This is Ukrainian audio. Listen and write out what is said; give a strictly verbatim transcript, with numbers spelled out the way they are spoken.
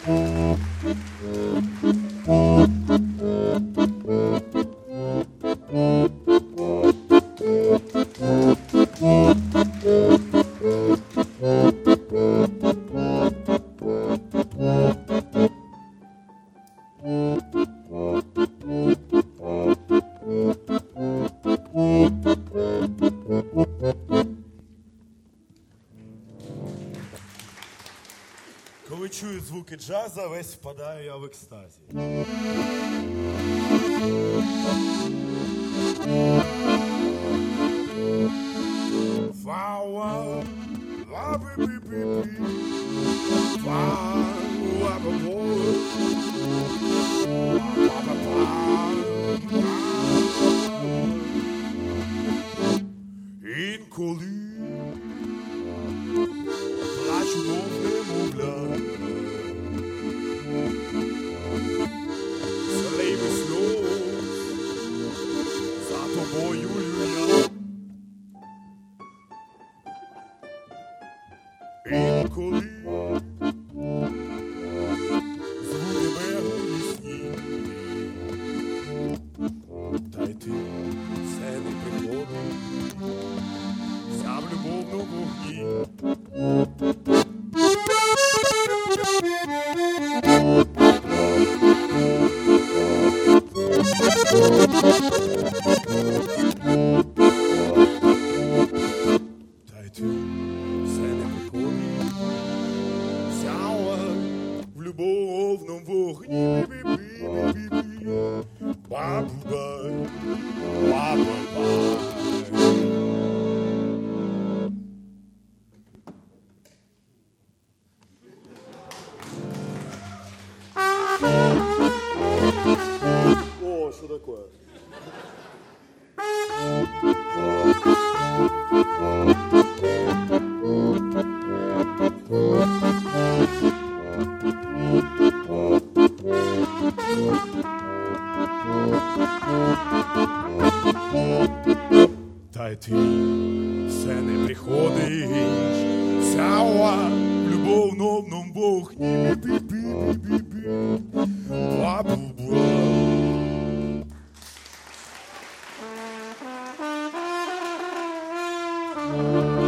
Коли чую звуки джаза, весь впадаю я в екстазі. Інколи плачу, мов немовля, залей сльоз, за тобою я. Інколи зву тебе у вісні, та й ти все не приходить, вся в любовному вогні. Та й ти все не приходить, сяла в любовному вогні. Ба-бу-бай, ба-ба-бай. О, что такое? Та й ти все не приходиш, сяла в любовному вогні. Ба-бу-ба. Thank you.